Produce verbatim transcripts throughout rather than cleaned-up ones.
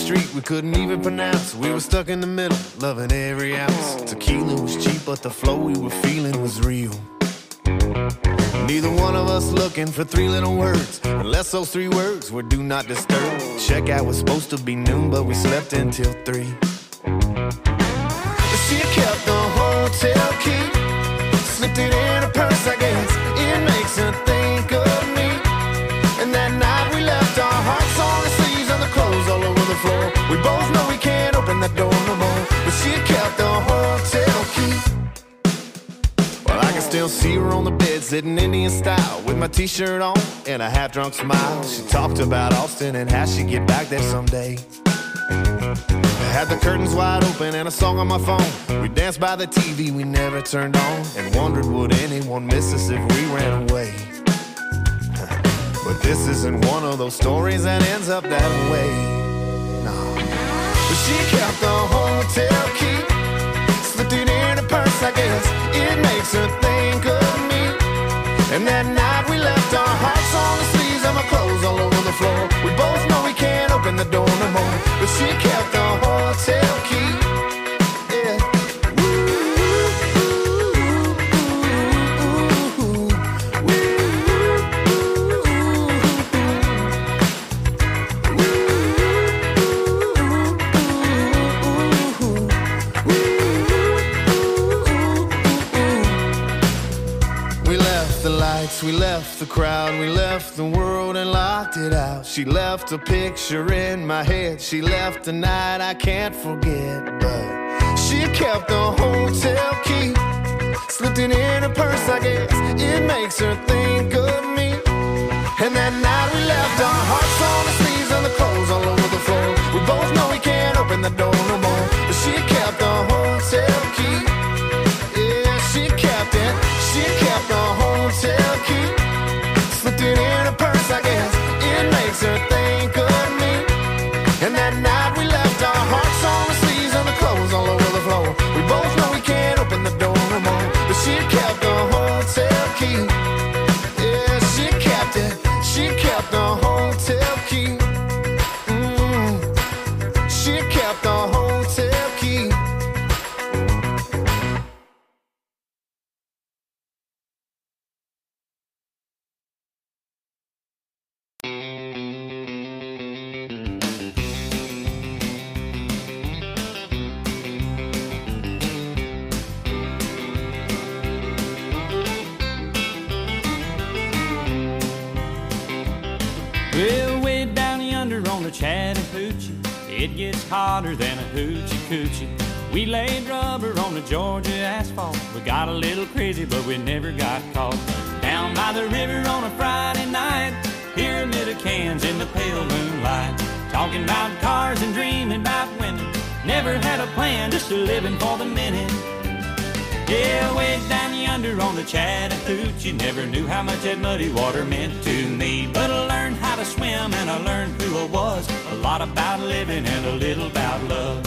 street we couldn't even pronounce. We were stuck in the middle, loving every ounce. Tequila was cheap, but the flow we were feeling was real. Neither one of us looking for three little words, unless those three words were do not disturb. Checkout was supposed to be noon, but we slept until three. She kept the hotel key, slipped it in her purse, I guess. It makes her think of me. And that night we left our hearts on the sleeves and the clothes all over the floor. We both know we can't open that door no more, but she kept the hotel key. Well, I can still see her on the bed, sitting Indian style, with my t-shirt on and a half-drunk smile. She talked about Austin and how she'd get back there someday. I had the curtains wide open and a song on my phone. We danced by the T V we never turned on, and wondered would anyone miss us if we ran away. But this isn't one of those stories that ends up that way. No. But she kept the hotel key, slipped it in her purse, I guess. It makes her think of me. And that night we left our hearts on the sleeves and my clothes all over the floor. We both know we can't open the door no more, but she kept the hotel key. Yeah. We left the lights, we left the crowd, we left the world and locked it out. She left a picture in my head, she left a night I can't forget. But she kept the hotel key, slipped it in her purse, I guess. It makes her think of me. And that night we left our hearts on the sleeves and the clothes all over the floor. We both know we can't open the door no more, but she kept the hotel key. Yeah, she kept it, she kept the hotel key, slipped it in her purse, I guess. It makes her think of me. And that night we left our hearts on the sleeves and the clothes all over the floor. We both know we can't open the door no more, but she kept the hotel key. Yeah, she kept it, she kept the hotel key. Mm, she kept the hotel key. Well, way down yonder on the Chattahoochee, it gets hotter than a hoochie coochie. We laid rubber on the Georgia asphalt. We got a little crazy, but we never got caught. Down by the river on a Friday night, pyramid of cans in the pale moonlight, talking about cars and dreaming about women. Never had a plan, just a living for the minute. Yeah, way down yonder on the Chattahoochee, never knew how much that muddy water meant to me. But I learned how to swim and I learned who I was, a lot about living and a little about love.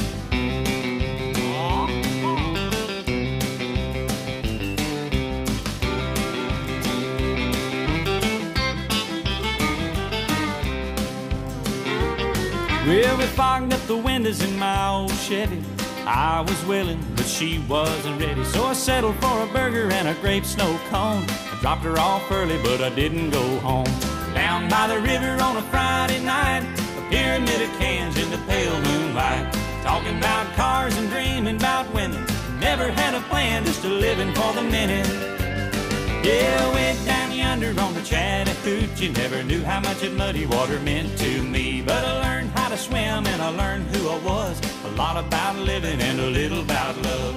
Well, we fogged up the windows in my old Chevy. I was willing, but she wasn't ready, so I settled for a burger and a grape snow cone. I dropped her off early, but I didn't go home. Down by the river on a Friday night, a pyramid of cans in the pale moonlight, talking about cars and dreaming about women. Never had a plan, just a living for the minute. Yeah, way down yonder on the Chattahoochee, never knew how much that muddy water meant to me. But I learned how to swim and I learned who I was, a lot about living and a little about love.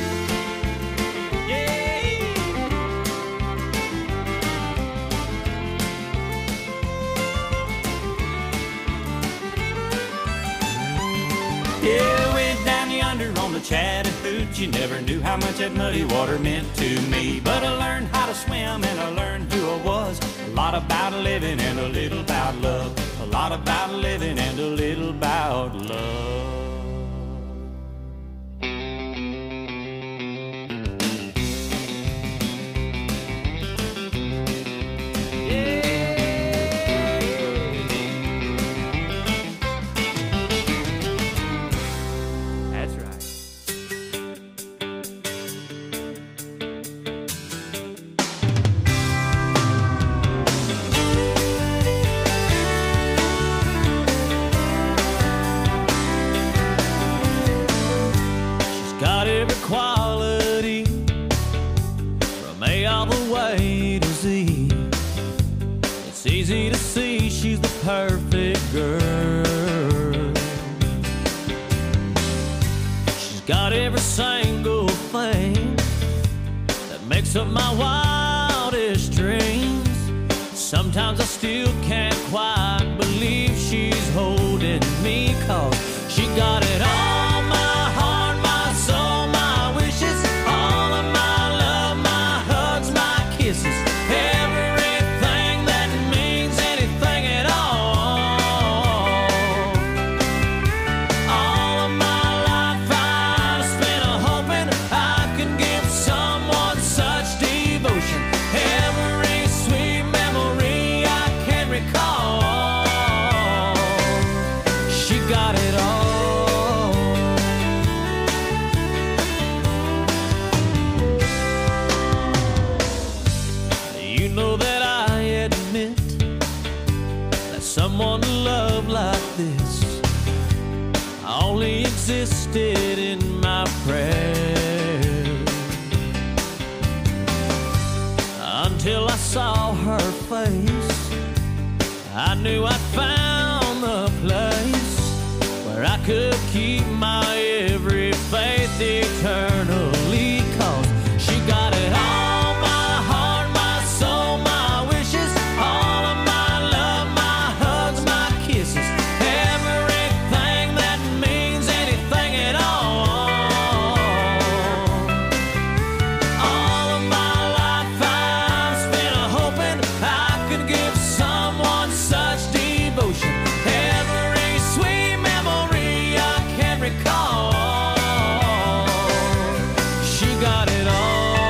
Yeah. Yeah, way down yonder on the Chattahoochee, never knew how much that muddy water meant to me. But I learned how to swim and I learned who I was, a lot about living and a little about love, a lot about living and a little about love. quality from A all the way to Z. It's easy to see she's the perfect girl. She's got every single thing that makes up my wildest dreams. Sometimes I still can't quite believe she's holding me, 'cause she got it all, my heart, my soul, my wishes, all of my love, my hugs, my kisses, everything that means anything at all. All of my life I've spent hoping I could give someone such devotion. Every sweet memory I can recall, she got it all. You know that I admit that someone to love like this only existed in my prayers, until I saw her face. I knew I'd found the place where I could keep my every faith eternally, 'cause she got it all, my heart, my soul, my wishes, all of my love, my hugs, my kisses, everything that means anything at all. All of my life I've spent hoping I could give someone such devotion. Every sweet memory I can recall, she got it all.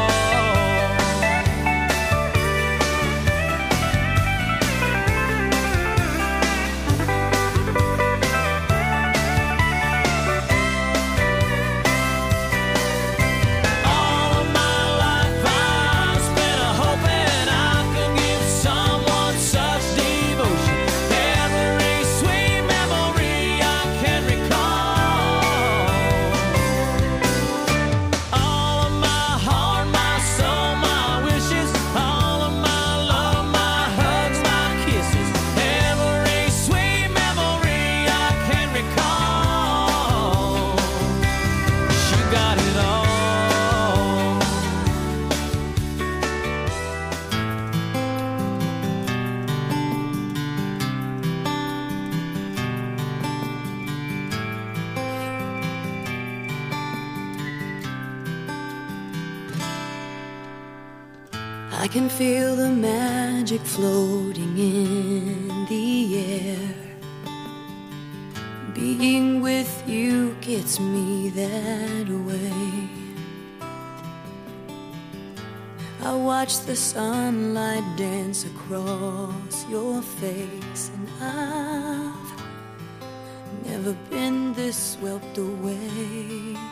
All of my life I've spent hoping I could give someone such devotion. Every sweet memory I can recall. All of my heart, my soul, my wishes, all of my love, my hugs, my kisses, every sweet memory I can recall. She got it all. I can feel the magic floating in the air. Being with you gets me that way. I watch the sunlight dance across your face, and I've never been this swept away.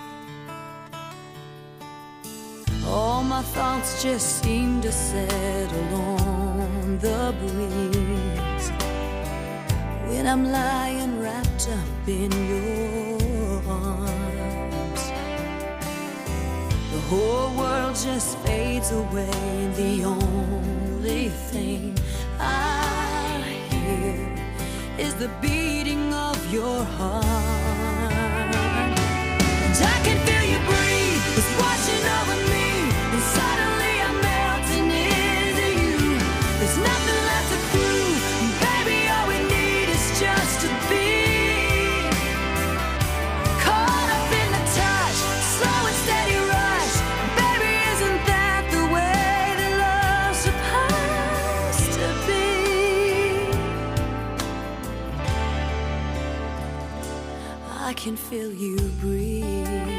All my thoughts just seem to settle on the breeze when I'm lying wrapped up in your arms. The whole world just fades away, and the only thing I hear is the beating of your heart. And I can feel you breathe, it's washing over me. And suddenly I'm melting into you. There's nothing left to prove. Baby, all we need is just to be caught up in the touch, slow and steady rush. Baby, isn't that the way that love's supposed to be? I can feel you breathe.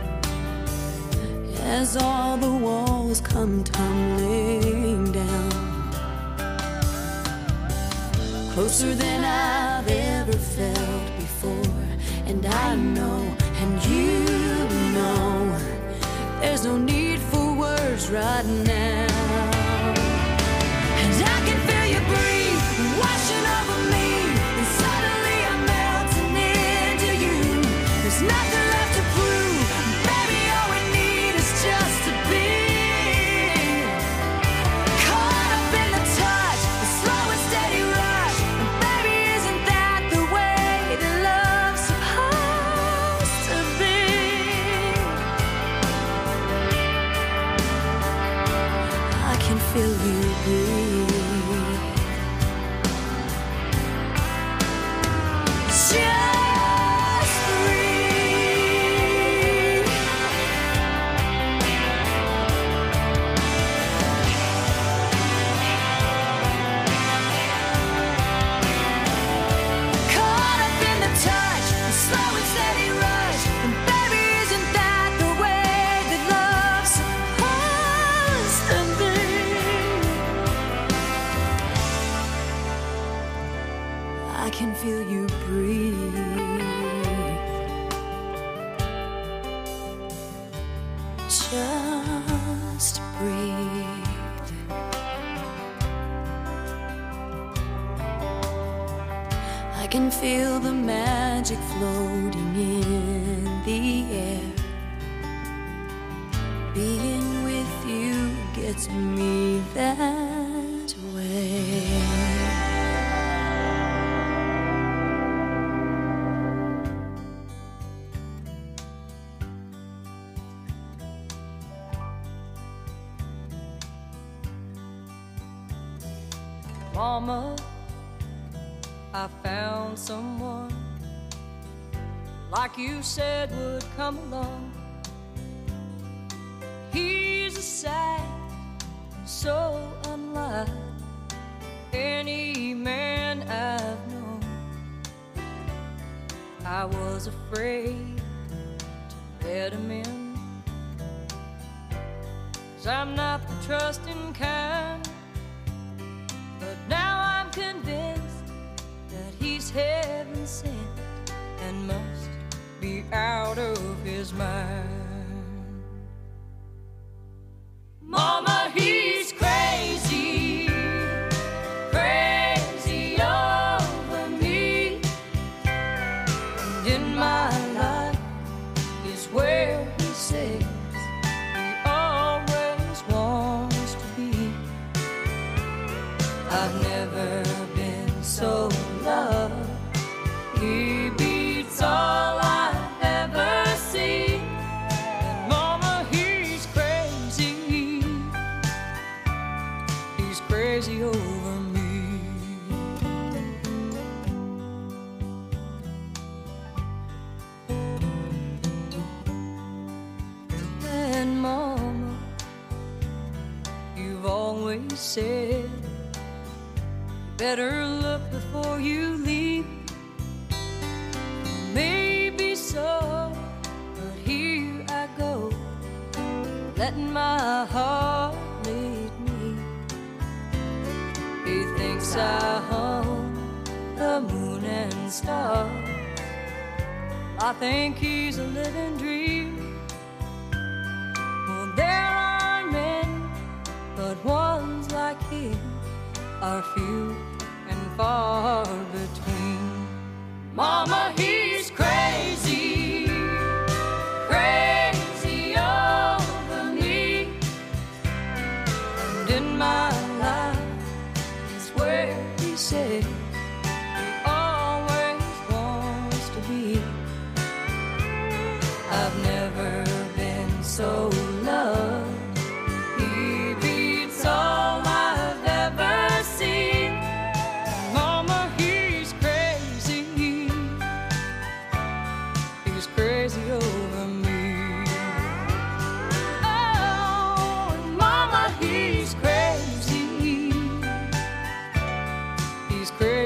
As all the walls come tumbling down, closer than I've ever felt before. And I know, and you know, there's no need for words right now. And I can feel you breathe, washing over me, and suddenly I'm melting into you. There's nothing left to prove, baby, all we need is just to be caught up in the touch, the slow and steady rush. And baby, isn't that the way that love's supposed to be? I can feel you breathe. Just breathe. Caught up in the touch, the slow and steady rush. And baby, isn't that the way that love's supposed to be? I can feel you breathe. Just breathe. I can feel the magic floating in the air. Being with you gets me that way. Mama, I found someone like you said would come along. He's a sight so unlike any man I've known. I was afraid to let him in, 'cause I'm not the trusting kind. But now I'm convinced that he's heaven sent and must be out of his mind. Mama, he's crazy, crazy over me. And in my life is where he says he always wants to be. I've never been so loved. He beats all I've ever seen. And mama, he's crazy. He's crazy over me. And mama, you've always said better look before you leave. Maybe so, but here I go, letting my heart lead me. He thinks I hung the moon and stars. I think he's a living dream. Well, there are men, but ones like him are few and far between. Mama, he's crazy, crazy over me. And in my life is where he says he always wants to be. I've never been so loved. He beats all I've ever seen. Mama, he's crazy. He's crazy over me. Oh, mama, he's crazy. He's crazy.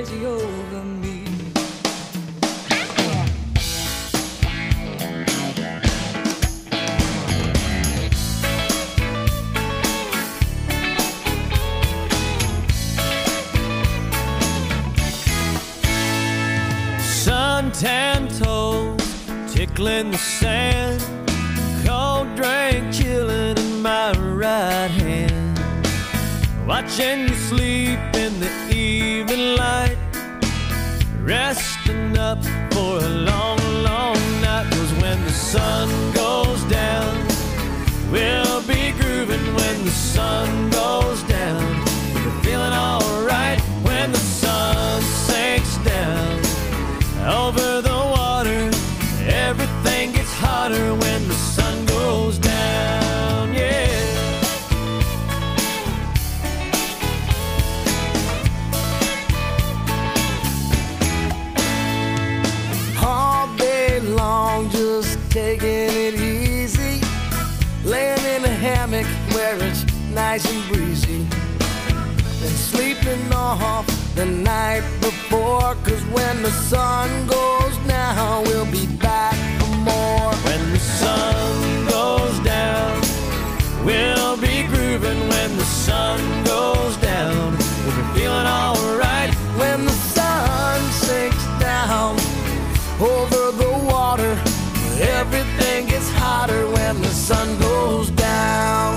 sprinkling the sand, cold drink chilling in my right hand, watching you sleep in the evening light, resting up for a long, long night. 'Cause when the sun goes down, we'll be grooving. When the sun goes down, we're feeling alright. When the sun sinks down over the water, everything gets hotter when the sun goes down, yeah. All day long, just taking it easy, laying in a hammock where it's nice and breezy, and sleeping off the night before. 'Cause when the sun goes down, we'll be back for more. When the sun goes down, we'll be grooving. When the sun goes down, we'll be feeling alright. When the sun sinks down over the water, everything gets hotter when the sun goes down.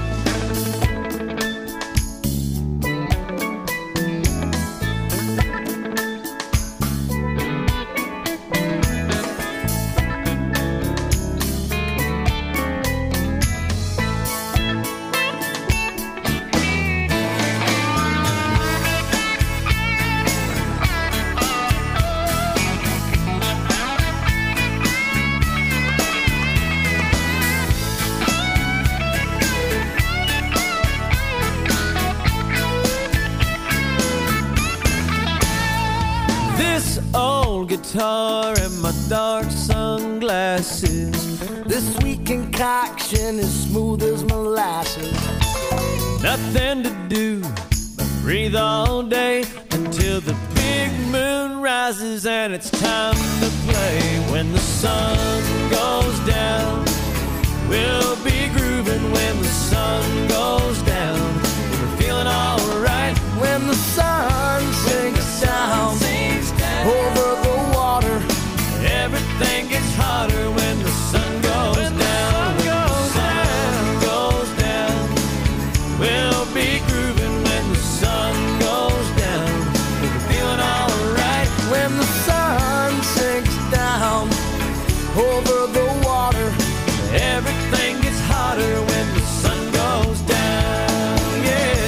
Guitar and my dark sunglasses, this sweet concoction is smooth as molasses. Nothing to do but breathe all day until the big moon rises and it's time to play. When the sun goes down, we'll be grooving. When the sun goes down, we're feeling alright. When the sun sinks down over the water, everything gets hotter when the sun goes when down. The sun goes when the sun down. goes down, we'll be grooving. When the sun goes down, we'll be feeling alright. When the sun sinks down over the water, everything gets hotter when the sun goes down, yeah.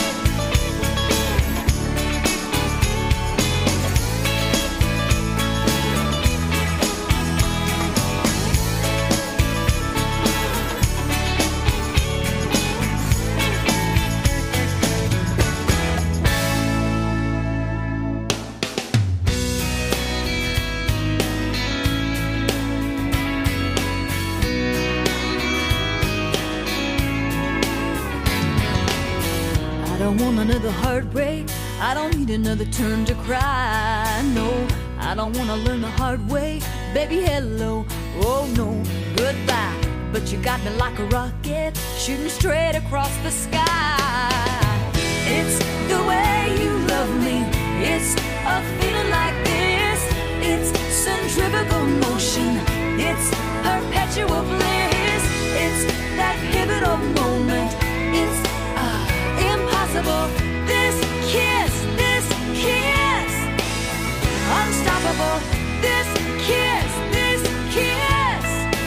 I don't want another heartbreak, I don't need another turn to cry. No, I don't want to learn the hard way. Baby, hello, oh no, goodbye. But you got me like a rocket, shooting straight across the sky. It's the way you love me, it's a feeling like this. It's centrifugal motion, it's perpetual bliss. It's that pivotal moment, it's uh, impossible. This kiss, this kiss, unstoppable. This kiss, this kiss.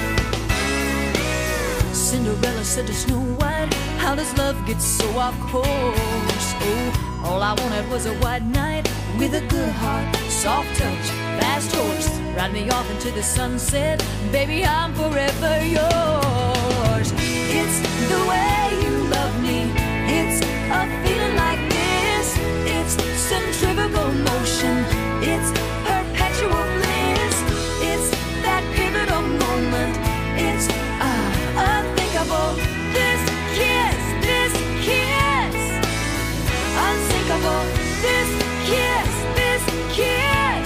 Cinderella said to Snow White, how does love get so off course? Oh, all I wanted was a white knight with a good heart, soft touch, fast horse. Ride me off into the sunset, baby, I'm forever yours. It's the way you love me, it's a feeling like this. It's centrifugal motion, it's perpetual bliss. It's that pivotal moment, it's uh, unthinkable. This kiss, this kiss, unsinkable. This kiss, this kiss.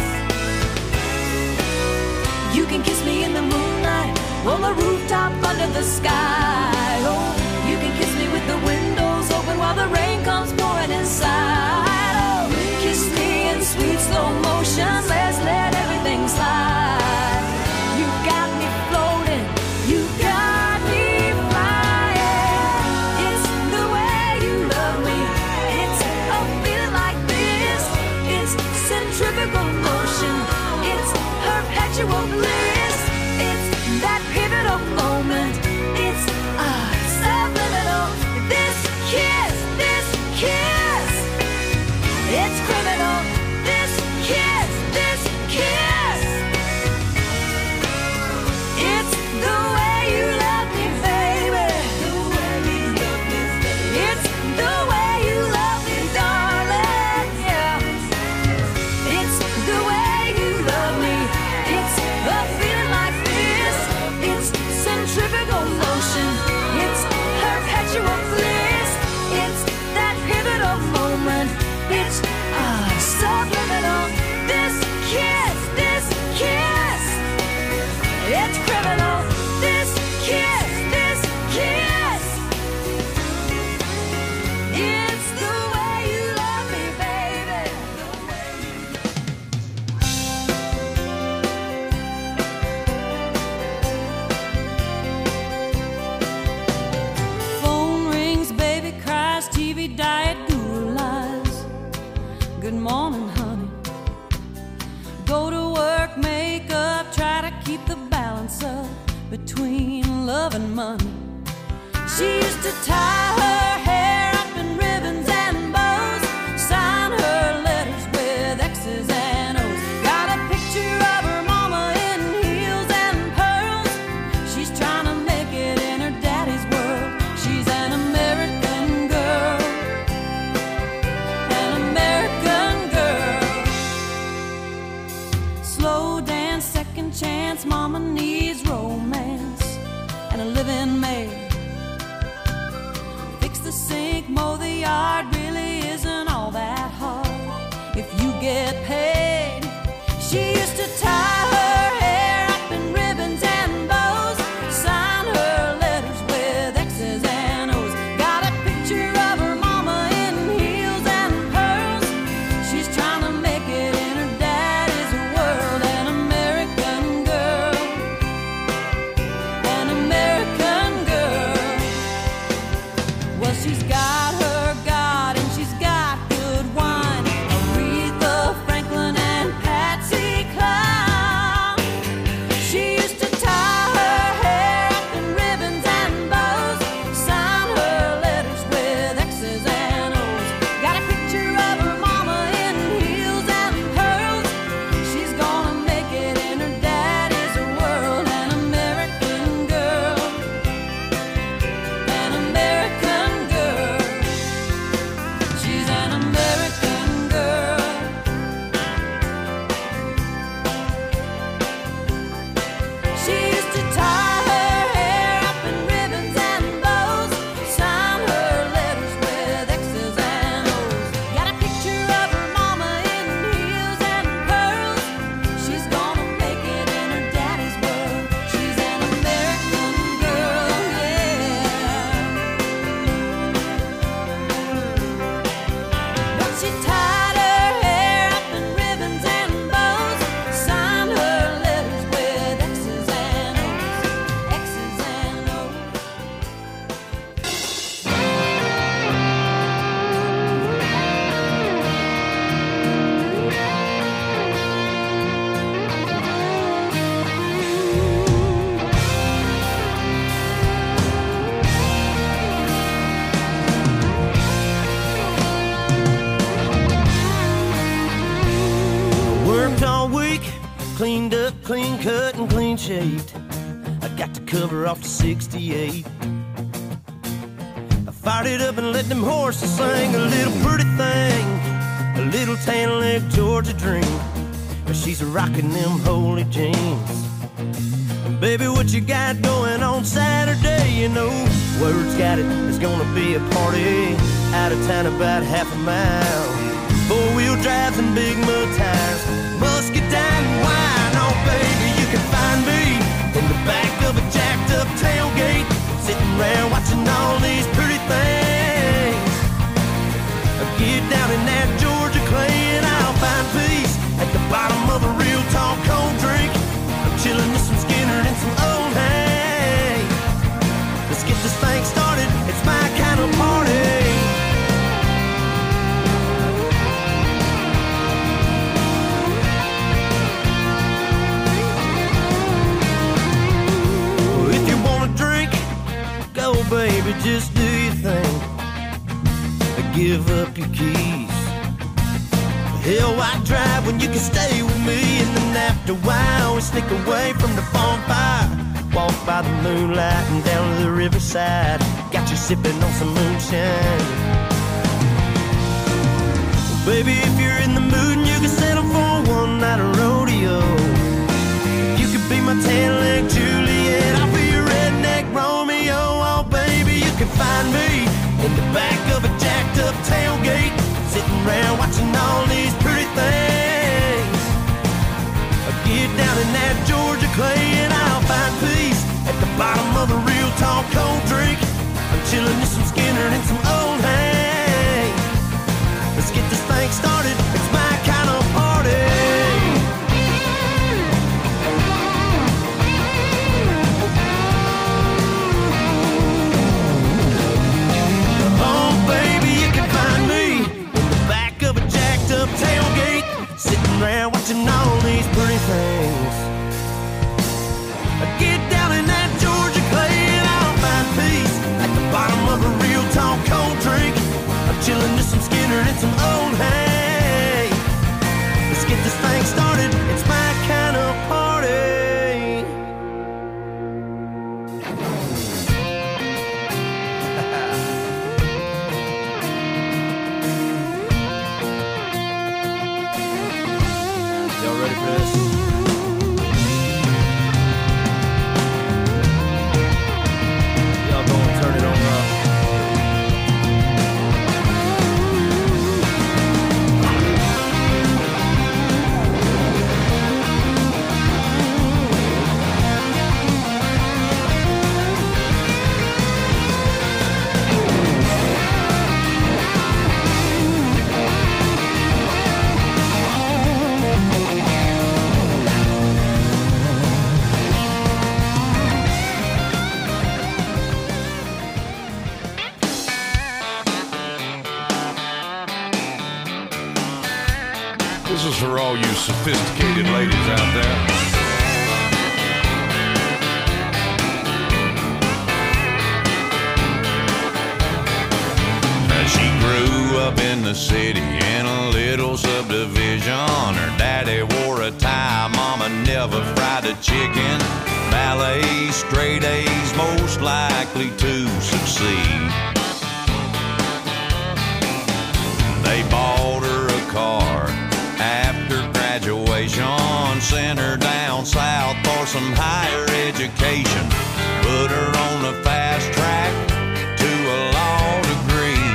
You can kiss me in the moonlight, on the rooftop under the sky. Oh, you can kiss me with the windows open while the rain comes pouring inside. Oh, kiss me in sweet slow motion, let's let everything slide. You got bliss. It's that pivotal moment. It's ah, subliminal. This kiss, this kiss, it's criminal. This kiss, this kiss, it's the way you love me, baby. The way you love me, baby. It's the way you love me, darling. Yeah. It's the way you love me. It's a feeling like this. It's centrifugal motion. It's perpetual bliss. It's that pivotal moment. It's ah, subliminal. This kiss, this kiss, it's criminal. This kiss, this kiss, it's the way you love me, baby. Phone rings, baby cries, T V diet, guru lies. Good morning, honey. Go to work, make up, try to keep the balance up between love and money. She used to tie her hair up in ribbons and bows, sign her letters with X's and O's. Got a picture of her mama in heels and pearls. She's trying to make it in her daddy's world. She's an American girl, an American girl. Slow dance, second chance, mama needs romance and a living maid. Fix the sink, mow the yard, really isn't all that hard if you get paid. She used to tie her hair up in ribbons and bows, sign her letters with X's and O's. Got a picture of her mama in heels and pearls. She's trying to make it in her daddy's world. An American girl, an American girl. Well, she's got her God and she's got good wine. Aretha Franklin and Patsy Cline. She used to tie her hair up in ribbons and bows, sign her letters with X's and O's. Got a picture of her mama in heels and pearls. She's gonna make it in her daddy's world. An American girl, an American girl. She's an American girl. She used to tie her hair up in ribbons and bows, sign her letters with X's and O's. Got a picture of her mama in heels and pearls. She's gonna make it in her daddy's world. She's an American girl, yeah. But she tied her hair up in ribbons and bows, signed her letters with X's and O's, X's and O's. Worked all week, cleaned up, clean cut, and clean shaved. I got to cover off the sixty-eight. I fired it up and let them horses sing a little pretty thing, a little tan leg Georgia dream. She's rocking them holy jeans. Baby, what you got going on Saturday? You know, word's got it, there's gonna be a party out of town about half a mile. Four-wheel drives and big mud tires, muscadine and wine. Oh, baby, you can find me in the back of a jacked-up tailgate, sitting around watching all these pretty things. Get down in that Georgia clay and I'll find peace at the bottom of a real tall cold drink. I'm chilling with some Skinner and some old hay. Let's get this thing started, it's my kind of party. your keys. Hell, why drive when you can stay with me? And then after a while, we sneak away from the bonfire, walk by the moonlight and down to the riverside. Got you sipping on some moonshine. Baby, if you're in the mood and you can settle for one night of rodeo, you could be my tan-leg Juliet, I'll be your redneck Romeo. Oh, baby, you can find me in the back of a jacked-up tailgate, sitting around watching all these pretty things. I get down in that Georgia clay and I'll find peace at the bottom of a real tall cold drink. I'm chilling with some Skinner and some old hay. Let's get this thing started, it's my kind of party. Oh baby, you can find me in the back of a jacked up tailgate, sitting around watching all these pretty things. I get down in that Georgia clay and I'll find peace at the bottom of a real tall cold drink. I'm chilling with some Skinner and some old hay. Let's get this thing started, it's my kind of party. Y'all ready for this? Y'all gonna turn it on up. This is for all you sophisticated ladies out there. She grew up in the city in a little subdivision. Her daddy wore a tie, mama never fried a chicken. Ballet, straight A's, most likely to succeed. They bought her a car after graduation, sent her down south for some higher education, put her on the fast track to a law degree.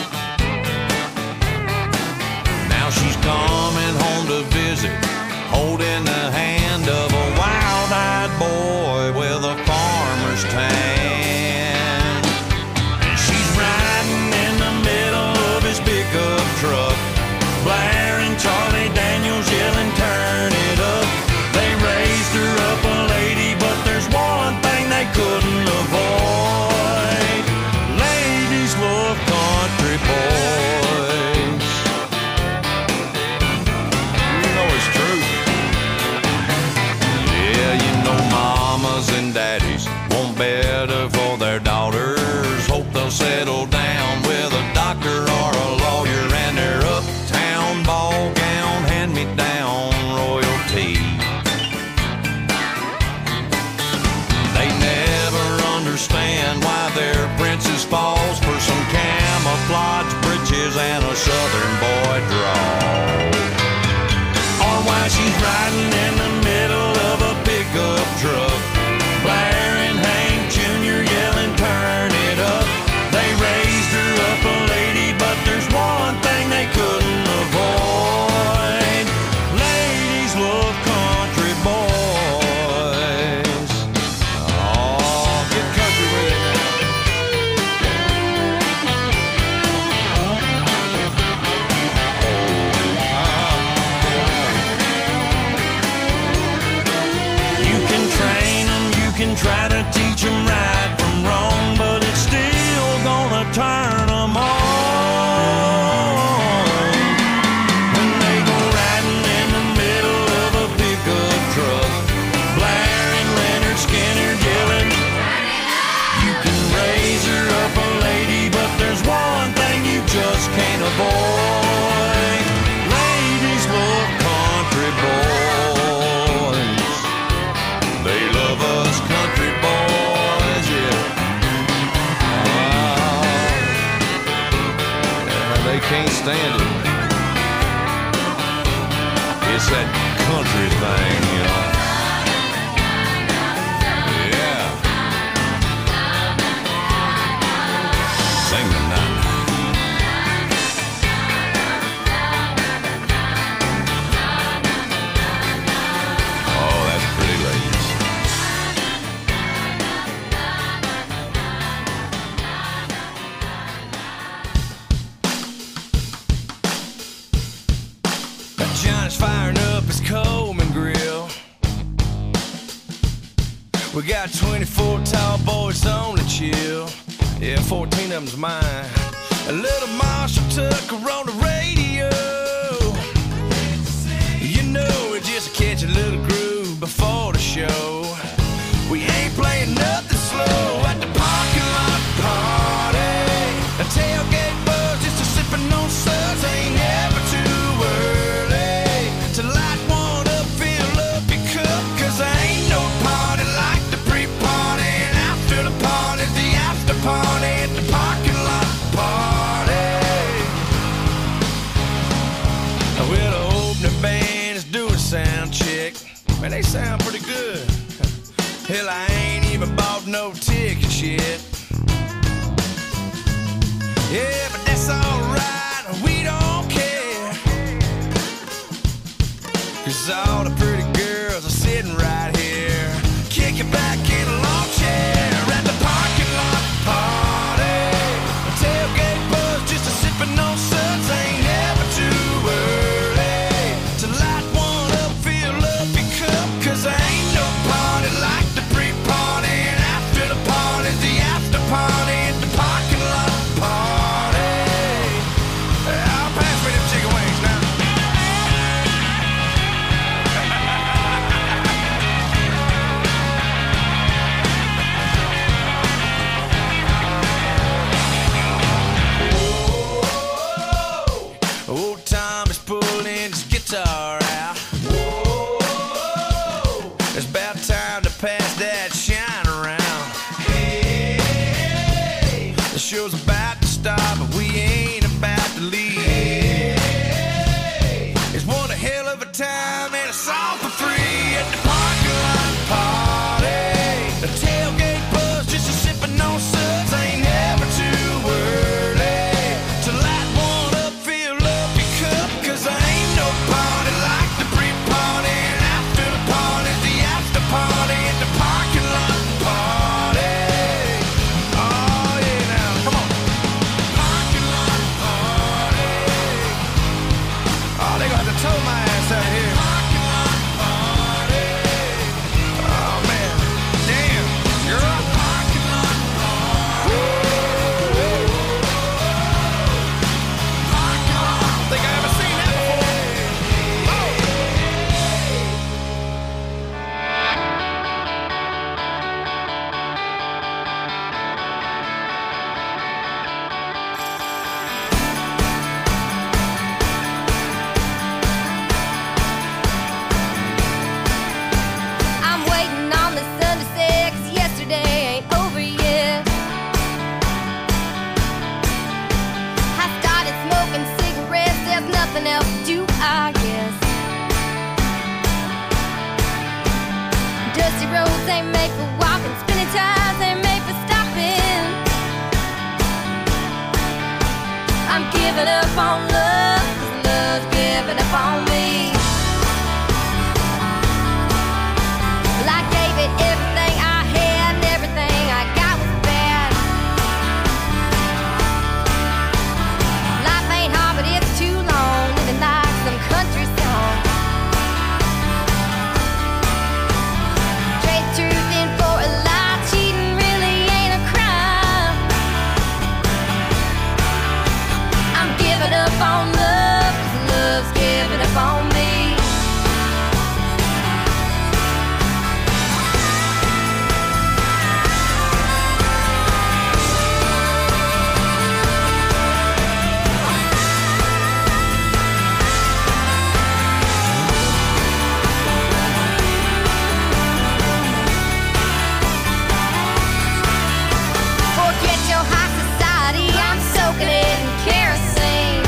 Now she's coming home to visit, holding the hand of a wild-eyed boy with a farmer's tan. And she's riding in the middle of his pickup truck, blaring Charlie Daniels, yelling, turn it up. They raised her up a lady, but there's one thing they couldn't avoid. Ladies love country boys. You know it's true. Yeah, you know mamas and daddies want better for their daughters. Hope they'll settle down with a doctor or a lawyer and their uptown ball gown, hand-me-down royalty. They never understand why their princess falls for some camouflage breeches and a southern boy drawl, or why she's riding in the middle of a pickup truck, blaring Hank Junior, yelling, turn it up. They raised her up a lady, but there's one thing they couldn't avoid. Ladies love country boys. Oh, get country with it now. they can't stand it. It's that country thing, you know. Yeah. Sing the night. Oh, that's pretty, ladies. Johnny's firing up his Coleman grill. We got twenty-four tall boys on the chill. Yeah, fourteen of them's mine. A little Marshall Tucker on the radio. You know, it's just to catch a little groove before the show. We ain't playing nothing slow at the parking lot party. A tailgate buzz just a sipping on suds. Ain't never too early to light one up, fill up your cup. Cause there ain't no party like the pre-party. And after the party's the after party at the parking lot party. Well, the opening band is doing sound check. Man, they sound pretty good. Hell, I ain't even bought no tickets yet. Yeah, but that's alright, we don't care. Cause all the pretty girls are sitting right here, kicking back in a lawn chair at the parking lot party. A tailgate buzz just a sipping on suds. Ain't never too early to light one up, fill up your cup. Cause there ain't no party like the pre-party. And after the party's the after party at the parking lot party. I'll pass me them chicken wings now. Old Tom is pulling his guitar out. It's about time to pass that shine around. The show's about to start, but we ain't about to leave. It's one hell of a time and it's all for free at the parking lot party. The tailgate buzz just a sipping on suds. Ain't never too early to light one up, fill up your cup. Cause there ain't no party like the pre-party. And after the party's the after party at the parking lot party. Oh yeah, now come on. Parking lot party. Oh, they gonna have to tow my ass out here. Parking lot party. Oh man, damn, you're up. Parking lot party. Parking lot. Think I ever seen that before. I'm waiting on the sun to set, 'cause yesterday ain't over yet. I started smoking cigarettes, there's nothing else to do, I guess. Dusty roads ain't made for walking, spinning tires ain't made for stopping. I'm giving up on love, 'cause love's giving up on me. Well, I gave it everything I had, and everything I got was bad. Life ain't hard, but it's too long, living like some country song. Trade truth in for a lie, cheating really ain't a crime. I'm giving up on love, 'cause love's giving up on me. Forget your high society, I'm soaking it in kerosene.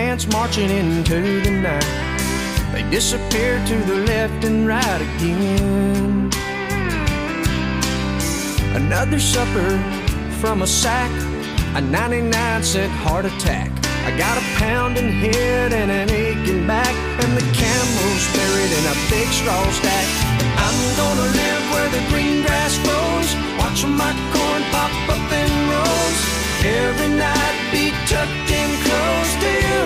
dance marching into the night. They disappear to the left and right again. Another supper from a sack, a ninety-nine cent heart attack. I got a pounding head and an aching back, and the camel's buried in a big straw stack. I'm gonna live where the green grass grows, watching my corn pop up in rows. Every night be tucked in close to you.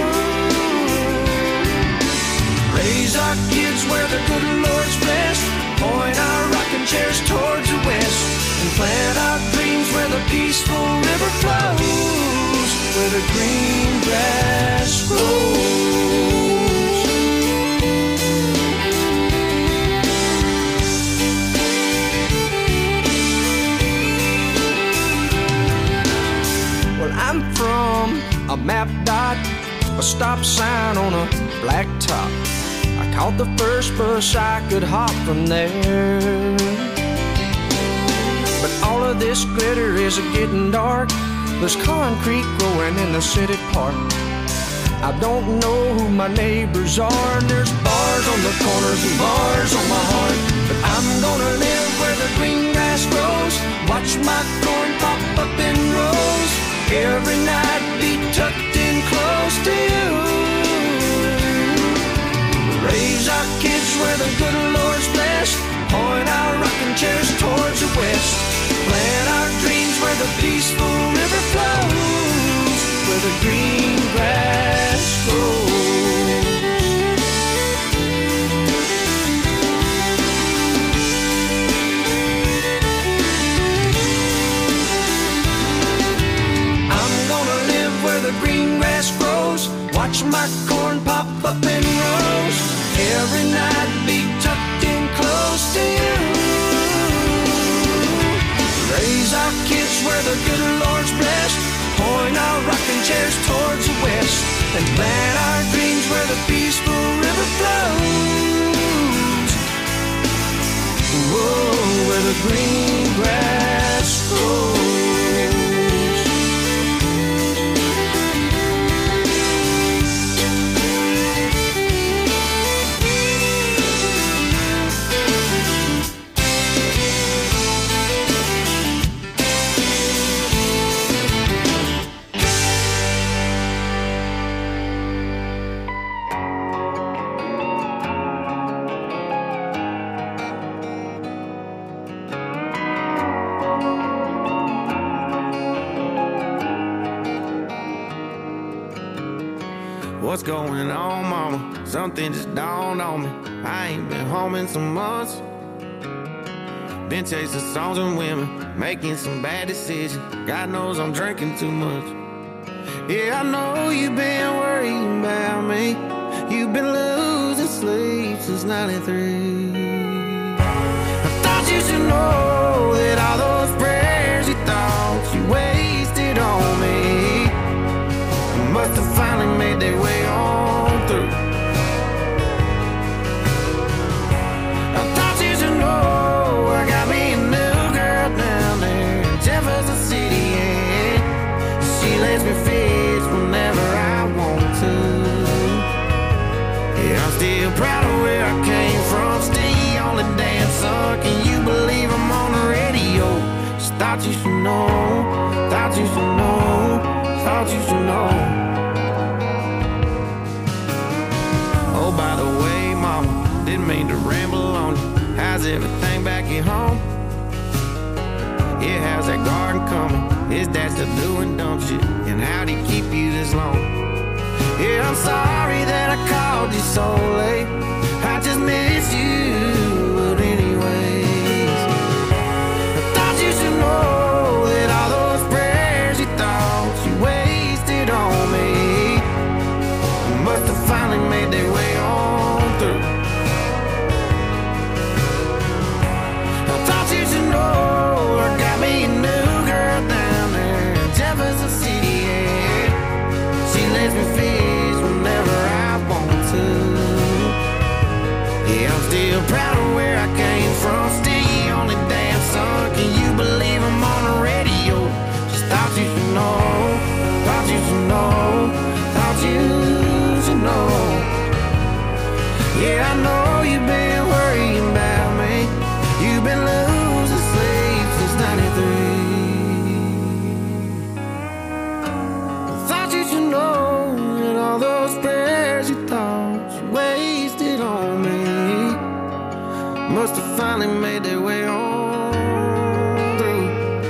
Raise our kids where the good Lord's blessed, point our rocking chairs towards the west, and plant our dreams where the peaceful river flows, where the green grass grows. Well, I'm from a map dot, a stop sign on a black top. I caught the first bus I could hop from there. But all of this glitter is getting dark. There's concrete growing in the city park. I don't know who my neighbors are, and there's bars on the corners and bars on my heart. But I'm gonna live where the green grass grows, watch my corn pop up in rows. Every night be tucked in close to you. Raise our kids where the good Lord's blessed, point our rocking chairs towards the west, plant our dreams where the peaceful river flows, where the green grass grows. I'm gonna live where the green grass grows, watch my corn pop up in rows. Every night be tucked in close to you. Raise our kids where the good Lord's blessed, point our rocking chairs towards the west, and plant our dreams where the peaceful river flows. Whoa, where the green grass grows. What's going on, mama? Something just dawned on me. I ain't been home in some months. Been chasing songs and women, making some bad decisions. God knows I'm drinking too much. Yeah, I know you've been worrying about me. You've been losing sleep since ninety-three. I thought you should know that all those prayers you thought you wasted on me must have finally made their way on through. I thought you should know I got me a new girl down there in Jefferson City, and she lets me fish whenever I want to. Yeah, I'm still proud of where I came from. Stay on the dance son. Can you believe I'm on the radio? Just thought you should know, thought you should know, thought you should know. Oh, by the way, mama, didn't mean to ramble on you. How's everything back at home? Yeah, how's that garden coming? Is dad still doing dumb shit? And how'd he keep you this long? Yeah, I'm sorry that I called you so late. I just miss you, but anyways, I thought you should know that all those prayers you thought you wasted on me must have finally made their way on through. I thought you should know I got me a new girl down there in Jefferson City, yeah. She lets me fish whenever must have finally made their way home through.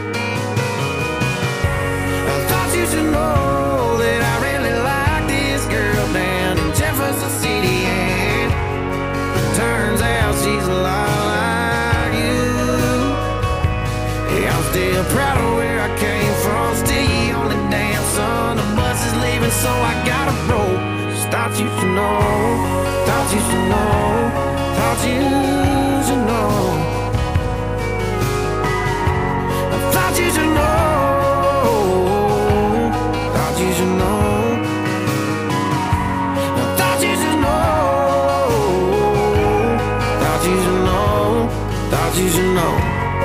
I thought you should know that I really like this girl down in Jefferson City, and turns out she's a lot like you. Yeah, I'm still proud of where I came from. Still you only damn son. The bus is leaving, so I gotta roll. Just thought you should know. Thought you should know. Thought you should know. I thought you should know. Thought you should know. I thought you should know. Thought you should know. Thought you should know.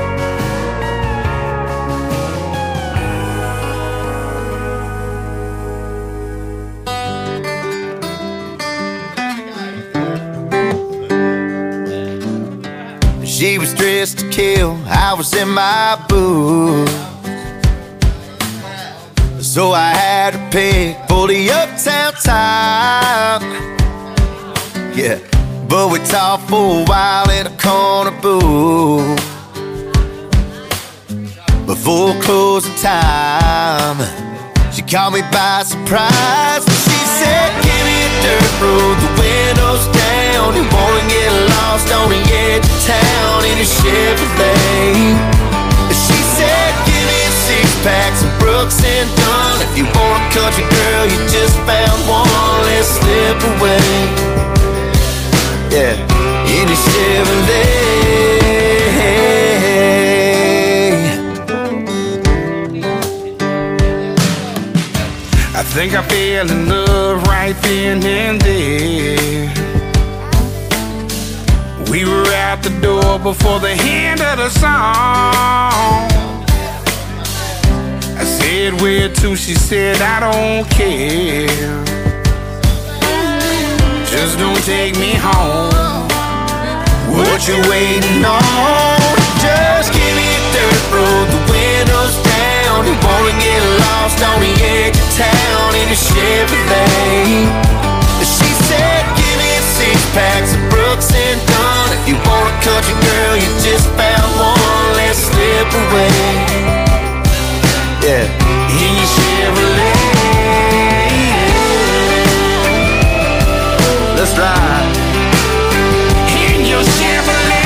She was dressed to kill, I was in my boots, so I had to pick for the uptown time. Yeah, but we talked for a while in a corner booth before closing time. She caught me by surprise. She said, give me a dirt road, the windows down. You wanna get lost on the edge of town in a Chevrolet. She said, give me a six pack, some Brooks and Dunn. If you want a country girl, you just found one. Let's slip away. Yeah, in a Chevrolet. I think I fell in love right then and there. We were out the door before the end of the song. I said, where to? She said, I don't care. Just don't take me home. What you waiting on? Just give me a dirt road, the windows down. You wanna get lost on the edge of town in a Chevrolet. She said, give me a six pack, some Brooks and Dunn. If you want a country girl, you just found one. Let's slip away. Yeah, in your Chevrolet. Let's ride. In your Chevrolet.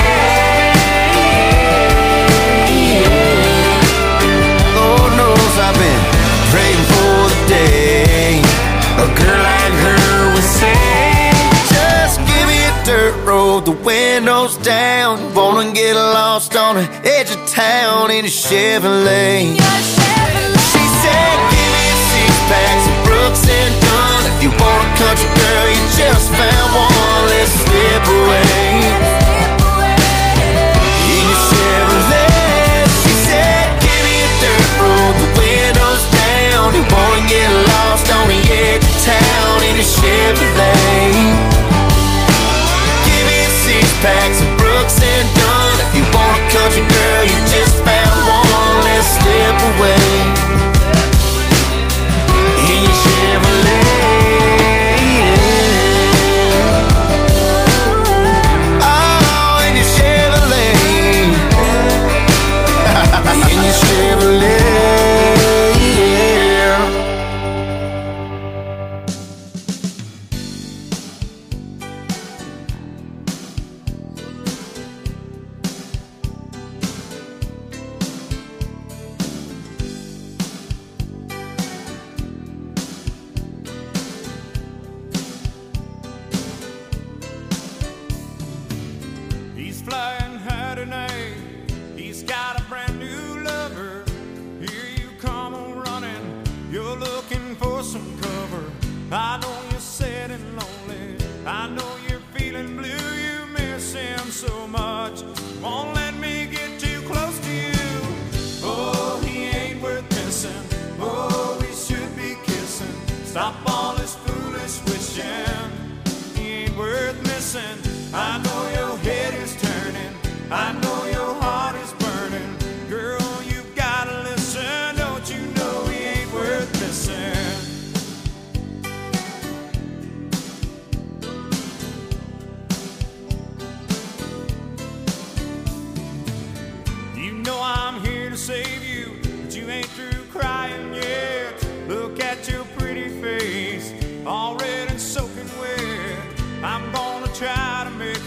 Lord knows I've been praying for the day A girl like her would say, just give me a dirt road, the windows down. Wanna get lost on the edge of town in a Chevrolet. She said, give me a six pack, some Brooks and Dunn. If you want a country girl, you just found one. Let's slip away in a Chevrolet. She said, give me a dirt road, the windows down. You wanna get lost on the edge of town in a Chevrolet. Give me a six pack, some Brooks and Dunn. If you want a country girl, you just found one. Let's slip away in your Chevrolet. Oh, in your Chevrolet. In your Chevrolet. He's flying high tonight. He's got a brand new lover. Here you come running. You're looking for some cover. I know you're sad and lonely. I know you're feeling blue. You miss him so much. Won't let me get too close to you. Oh, he ain't worth missing. Oh, we should be kissing. Stop all this foolish wishing. He ain't worth missing. I know your head is turning. I know your heart is burning. Girl, you gotta listen. Don't you know he ain't worth missing?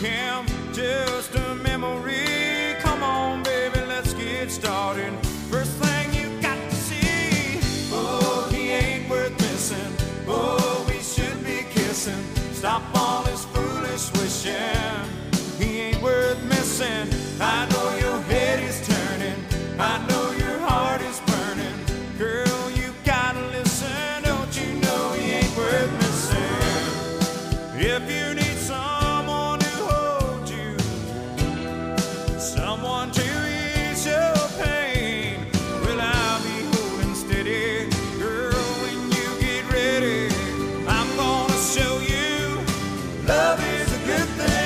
him just a memory. Come on, baby, let's get started. First thing you got to see, oh, he ain't worth missing. Oh, we should be kissing. Stop all this foolish wishing. He ain't worth missing. I know your head is turning. I know your heart is burning. Girl, you gotta listen. Don't you know he ain't worth missing? If you need someone to hold you, someone to ease your pain, well, I'll be holding steady. Girl, when you get ready, I'm gonna show you love is a good thing.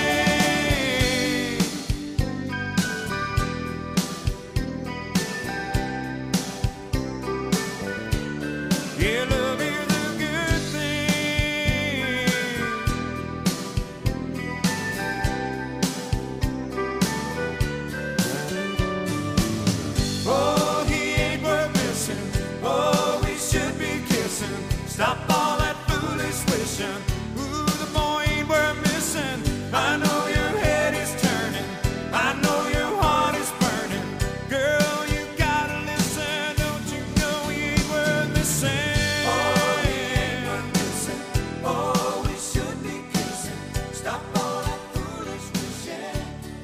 Yeah, love is a good thing. Oh, he ain't worth missing. Oh, we should be kissing. Stop all that foolish wishing. Ooh, the boy ain't worth missing. I know your head is turning. I know your heart is burning. Girl, you gotta listen. Don't you know he ain't worth missing? Oh, he ain't worth missing. Oh, we should be kissing. Stop all that foolish wishing.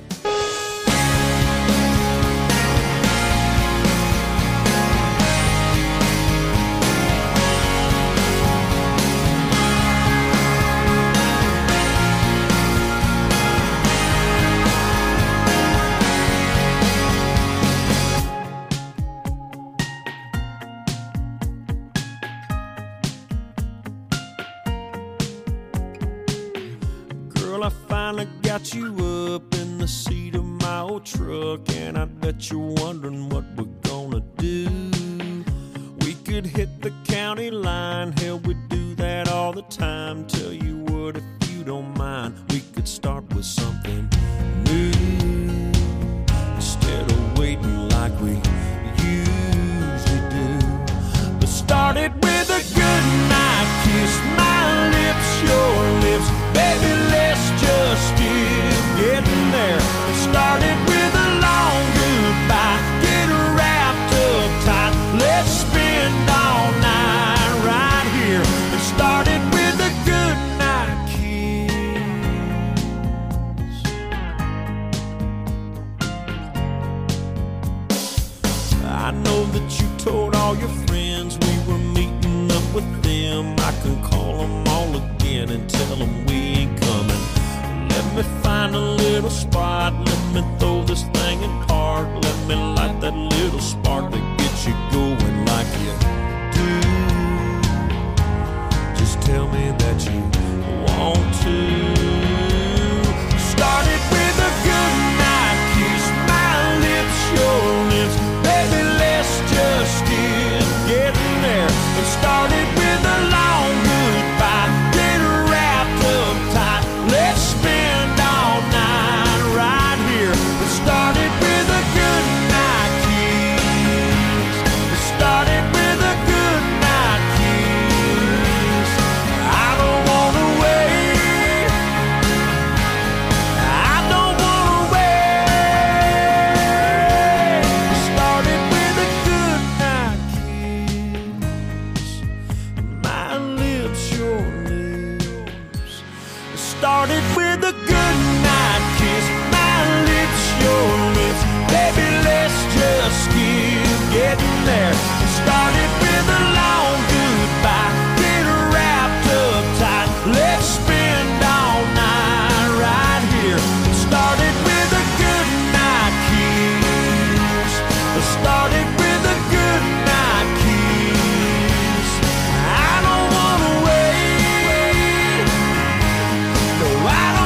Girl, I finally got you up in the seat of my old truck, and I bet you're wondering what we're gonna do. We could hit the county line, hell, we do that all the time. Tell you what, if you don't mind, we could start with something new instead of waiting like we usually do. Let's start it with a good night kiss, my lips, your lips. Baby, let's just get getting there. Started with a long goodbye, get wrapped up tight. Let's spend all night right here. It started with a good night kiss. I know that you told all your friends we were meeting up with them. I can call them all again and tell them we ain't coming. Let me find a little spot, let me throw this thing in park. Let me light that little spark to get you going like you do. Just tell me that you want to. Started with a good night kiss, my lips, your lips. Baby, let's just get getting there. It started with a long goodbye, get wrapped up tight. Let's spend all night right here. It started with a good night kiss. It started with a good night kiss. I don't wanna wait. I don't wanna wait. It started with a good night kiss. My lips, your lips. It started with a good night kiss. My lips, your lips. Baby, let's just keep getting there. It started with a long goodbye, get wrapped up tight. Let's spend all night right here. It started with a good night kiss. It started with a good night kiss. I don't wanna wait. No, I don't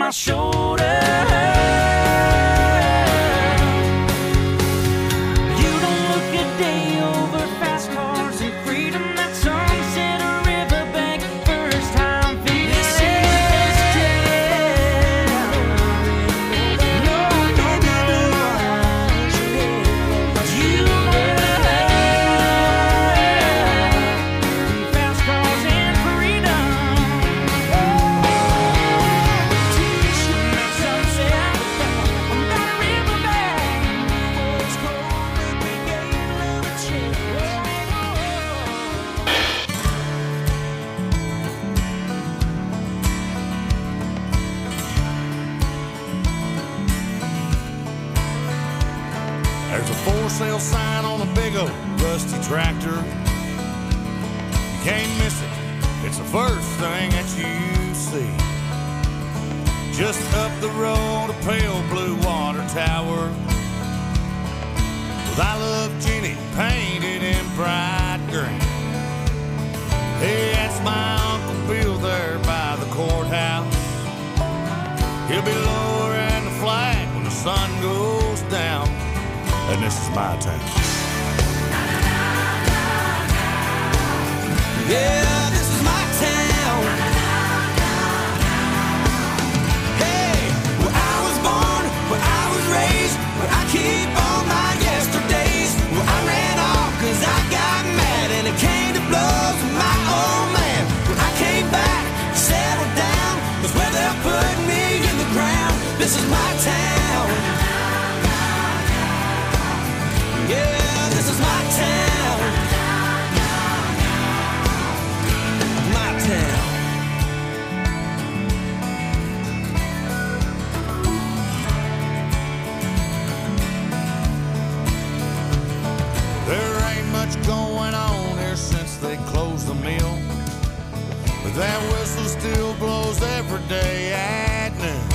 my shoulder. You don't look a day over fast cars and freedom. That sunset or riverbank, first time feeling this is jail. No, no, no, you wanna have fast cars and freedom. There's a for sale sign on a big old rusty tractor. You can't miss it, it's the first thing that you see. Just up the road, a pale blue water tower with I Love Jenny painted in bright green. Hey, that's my Uncle Bill there by the courthouse. He'll be lowering the flag when the sun goes down. And this is my town. Yeah, this is my town. Hey, where I was born, where I was raised, where I keep all my yesterdays, where I ran off cause I got mad and it came to blows with my old man. Where I came back, settled down, was where they put me in the ground. This is my town. Yeah, this is my town. My town. There ain't much going on here since they closed the mill, but that whistle still blows every day at noon.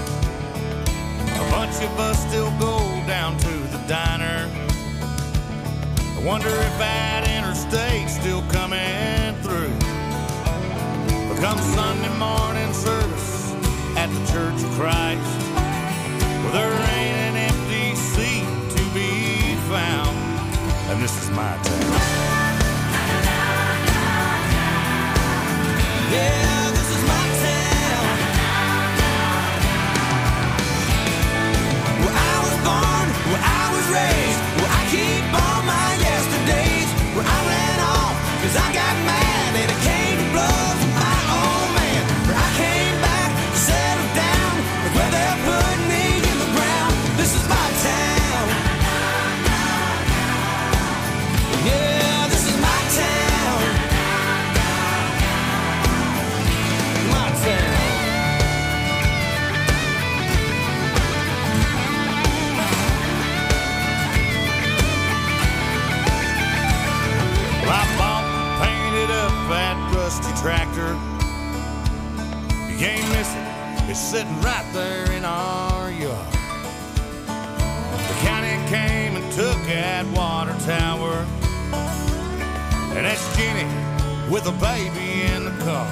A bunch of us still go down to the diner. I wonder if that interstate's still coming through. But come Sunday morning service at the Church of Christ, well, there ain't an empty seat to be found. And this is my town. Yeah, this is my town. Where I was born, where I was raised, where I keep all my yesterdays, where I ran off cause I got mad and it came to blows with my old man. Where I came back, settled down, where they put me in the ground. This is my town. Yeah, this is my town. My town. Well, I bought and painted up that rusty tractor. You can't miss it, it's sitting right there in our yard. The county came and took that water tower, and that's Jenny with a baby in the car.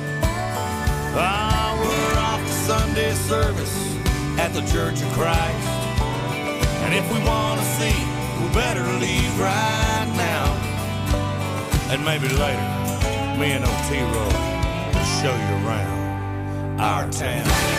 Ah, we're off to Sunday service at the Church of Christ, and if we want to see, we better leave right now. And maybe later, me and O T-Roll will show you around our town.